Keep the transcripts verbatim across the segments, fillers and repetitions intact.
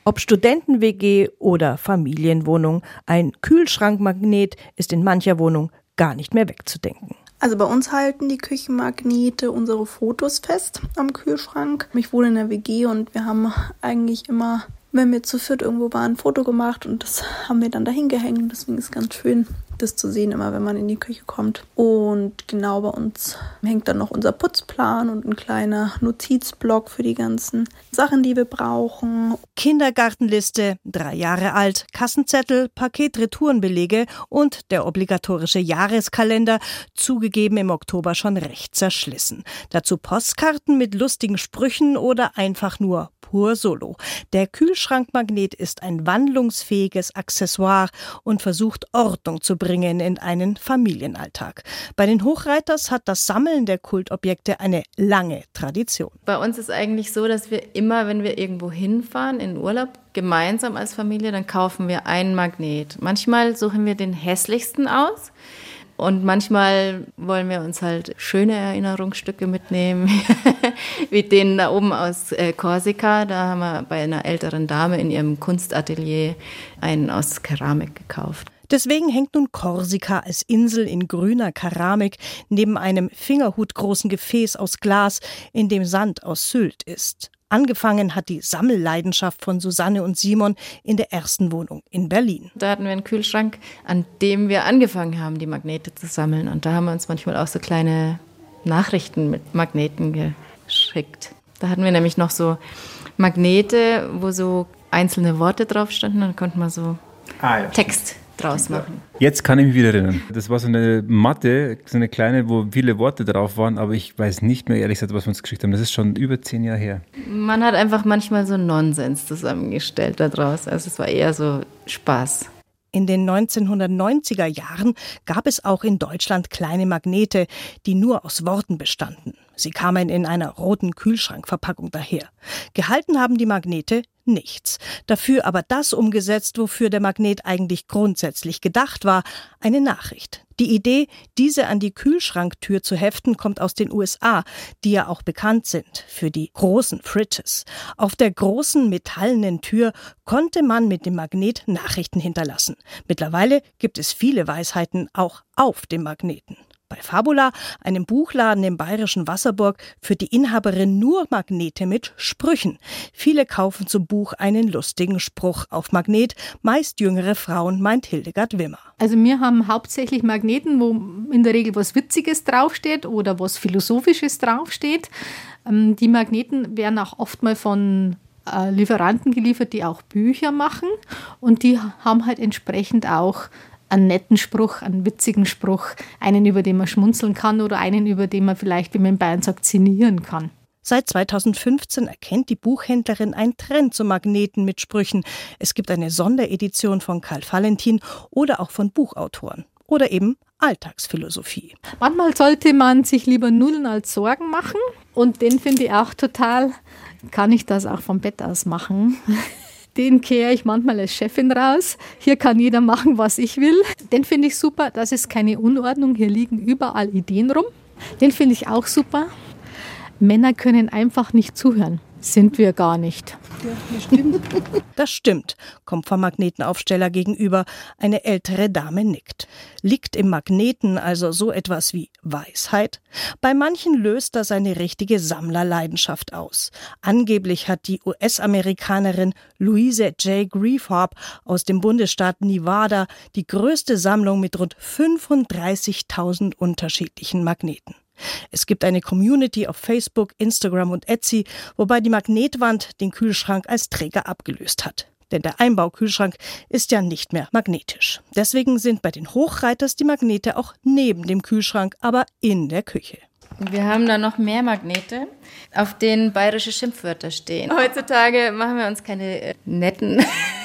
Ob Studenten-W G oder Familienwohnung, ein Kühlschrankmagnet ist in mancher Wohnung gar nicht mehr wegzudenken. Also bei uns halten die Küchenmagnete unsere Fotos fest am Kühlschrank. Ich wohne in der W G und wir haben eigentlich immer, wenn wir zu viert irgendwo waren, ein Foto gemacht und das haben wir dann dahin gehängt. Deswegen ist es ganz schön, das zu sehen, immer wenn man in die Küche kommt. Und genau bei uns hängt dann noch unser Putzplan und ein kleiner Notizblock für die ganzen Sachen, die wir brauchen. Kindergartenliste, drei Jahre alt, Kassenzettel, Paketretourenbelege und der obligatorische Jahreskalender, zugegeben im Oktober schon recht zerschlissen. Dazu Postkarten mit lustigen Sprüchen oder einfach nur pur solo. Der Kühlschrankmagnet ist ein wandlungsfähiges Accessoire und versucht Ordnung zu bringen in einen Familienalltag. Bei den Hochreiters hat das Sammeln der Kultobjekte eine lange Tradition. Bei uns ist eigentlich so, dass wir immer, wenn wir irgendwo hinfahren, in Urlaub, gemeinsam als Familie, dann kaufen wir einen Magnet. Manchmal suchen wir den hässlichsten aus. Und manchmal wollen wir uns halt schöne Erinnerungsstücke mitnehmen, wie den da oben aus äh, Korsika. Da haben wir bei einer älteren Dame in ihrem Kunstatelier einen aus Keramik gekauft. Deswegen hängt nun Korsika als Insel in grüner Keramik neben einem fingerhutgroßen Gefäß aus Glas, in dem Sand aus Sylt ist. Angefangen hat die Sammelleidenschaft von Susanne und Simon in der ersten Wohnung in Berlin. Da hatten wir einen Kühlschrank, an dem wir angefangen haben, die Magnete zu sammeln. Und da haben wir uns manchmal auch so kleine Nachrichten mit Magneten geschickt. Da hatten wir nämlich noch so Magnete, wo so einzelne Worte drauf standen. Dann konnte man so ah, ja, Text draus machen. Jetzt kann ich mich wieder erinnern. Das war so eine Matte, so eine kleine, wo viele Worte drauf waren, aber ich weiß nicht mehr, ehrlich gesagt, was wir uns geschickt haben. Das ist schon über zehn Jahre her. Man hat einfach manchmal so Nonsens zusammengestellt daraus. Also es war eher so Spaß. In den neunzehnhundertneunziger Jahren gab es auch in Deutschland kleine Magnete, die nur aus Worten bestanden. Sie kamen in einer roten Kühlschrankverpackung daher. Gehalten haben die Magnete nichts. Dafür aber das umgesetzt, wofür der Magnet eigentlich grundsätzlich gedacht war, eine Nachricht. Die Idee, diese an die Kühlschranktür zu heften, kommt aus den U S A, die ja auch bekannt sind für die großen Fridges. Auf der großen metallenen Tür konnte man mit dem Magnet Nachrichten hinterlassen. Mittlerweile gibt es viele Weisheiten auch auf dem Magneten. Bei Fabula, einem Buchladen im bayerischen Wasserburg, führt die Inhaberin nur Magnete mit Sprüchen. Viele kaufen zum Buch einen lustigen Spruch auf Magnet, meist jüngere Frauen, meint Hildegard Wimmer. Also wir haben hauptsächlich Magneten, wo in der Regel was Witziges draufsteht oder was Philosophisches draufsteht. Die Magneten werden auch oft mal von Lieferanten geliefert, die auch Bücher machen, und die haben halt entsprechend auch einen netten Spruch, einen witzigen Spruch, einen, über den man schmunzeln kann oder einen, über den man vielleicht, wie man in Bayern sagt, sinnieren kann. Seit zweitausendfünfzehn erkennt die Buchhändlerin einen Trend zu Magneten mit Sprüchen. Es gibt eine Sonderedition von Karl Valentin oder auch von Buchautoren. Oder eben Alltagsphilosophie. Manchmal sollte man sich lieber Nullen als Sorgen machen. Und den finde ich auch total, kann ich das auch vom Bett aus machen. Den kehre ich manchmal als Chefin raus. Hier kann jeder machen, was ich will. Den finde ich super. Das ist keine Unordnung. Hier liegen überall Ideen rum. Den finde ich auch super. Männer können einfach nicht zuhören. Sind wir gar nicht. Ja, das stimmt. Das stimmt, kommt vom Magnetenaufsteller gegenüber. Eine ältere Dame nickt. Liegt im Magneten also so etwas wie Weisheit? Bei manchen löst das eine richtige Sammlerleidenschaft aus. Angeblich hat die U S-Amerikanerin Louise J. Griefharp aus dem Bundesstaat Nevada die größte Sammlung mit rund fünfunddreißigtausend unterschiedlichen Magneten. Es gibt eine Community auf Facebook, Instagram und Etsy, wobei die Magnetwand den Kühlschrank als Träger abgelöst hat. Denn der Einbaukühlschrank ist ja nicht mehr magnetisch. Deswegen sind bei den Hochreiters die Magnete auch neben dem Kühlschrank, aber in der Küche. Wir haben da noch mehr Magnete, auf denen bayerische Schimpfwörter stehen. Heutzutage machen wir uns keine äh, netten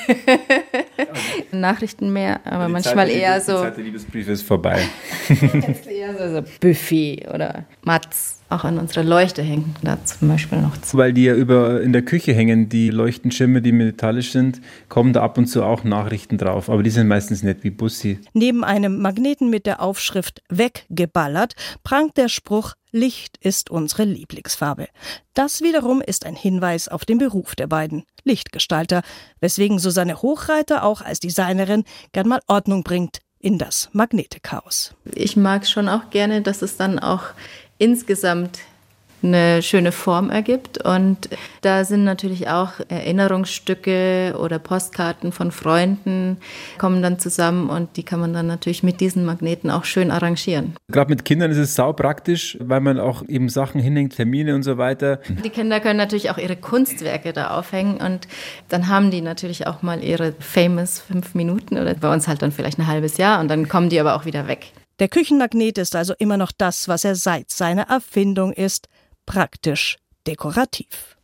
Nachrichten mehr, aber die manchmal Zeit, eher die, so... Die Zeit der Liebesbriefe ist vorbei. Jetzt eher so, so Buffet oder Matz. Auch an unserer Leuchte hängen da zum Beispiel noch zu. Weil die ja über in der Küche hängen, die Leuchtenschirme, die metallisch sind, kommen da ab und zu auch Nachrichten drauf. Aber die sind meistens nicht wie Bussi. Neben einem Magneten mit der Aufschrift weggeballert prangt der Spruch Licht ist unsere Lieblingsfarbe. Das wiederum ist ein Hinweis auf den Beruf der beiden, Lichtgestalter, weswegen Susanne Hochreiter auch als Designerin gern mal Ordnung bringt in das Magnetechaos. Ich mag es schon auch gerne, dass es dann auch insgesamt eine schöne Form ergibt. Und da sind natürlich auch Erinnerungsstücke oder Postkarten von Freunden kommen dann zusammen und die kann man dann natürlich mit diesen Magneten auch schön arrangieren. Gerade mit Kindern ist es sau praktisch, weil man auch eben Sachen hinhängt, Termine und so weiter. Die Kinder können natürlich auch ihre Kunstwerke da aufhängen und dann haben die natürlich auch mal ihre famous fünf Minuten oder bei uns halt dann vielleicht ein halbes Jahr und dann kommen die aber auch wieder weg. Der Küchenmagnet ist also immer noch das, was er seit seiner Erfindung ist, praktisch dekorativ.